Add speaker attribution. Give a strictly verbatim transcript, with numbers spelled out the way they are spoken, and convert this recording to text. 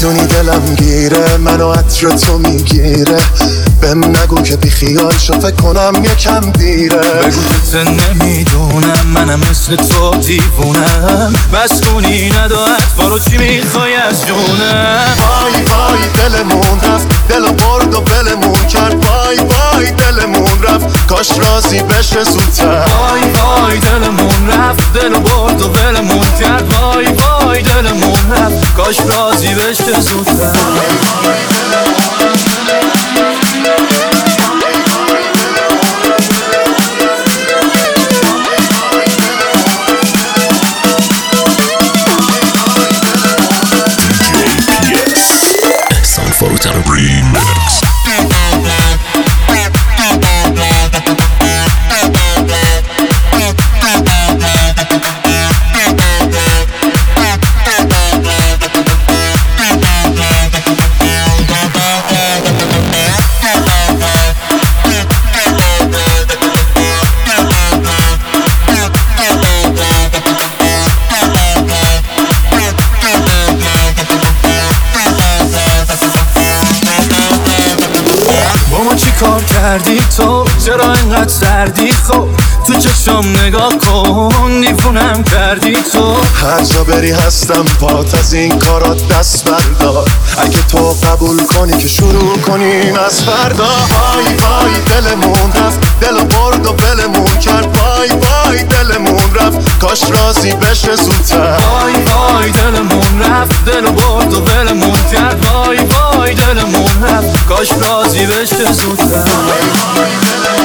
Speaker 1: میدونی دلم گیره، منو عطر تو میگیره. بهم نگو که بی خیال شو، فکر کنم یکم دیره.
Speaker 2: بگو که نمیدونم منم مثل تو دیوونم. بس کنی ندو حرفا رو، چی میخوای از جونم؟
Speaker 1: وای وای دلمون رفت، دلو برد و بلمون کرد. وای وای دلمون رفت، کاش راضی بشه زودتر.
Speaker 2: وای وای دلمون رفت، دلو برد و بلمون کرد. وای وای دلمون رفت، کاش راضی بشه زودتر.
Speaker 3: Photon Remix.
Speaker 2: کار کردی تو، چرا اینقدر سردی؟ خب تو چشم نگاه کن، دیوونم کردی تو.
Speaker 1: هر جا بری هستم پات، از این کارات دست بردار. اگه تو قبول کنی که شروع کنیم از فردا. وای وای دلمون رفت، دلو برد و بلمون کرد. وای وای دلمون رفت، کاش راضی بشه زودتر.
Speaker 2: وای وای دلمون رفت، دلو برد و بلمون کرد. وای وای دلمون رفت، کاش راضی بشه زودتر.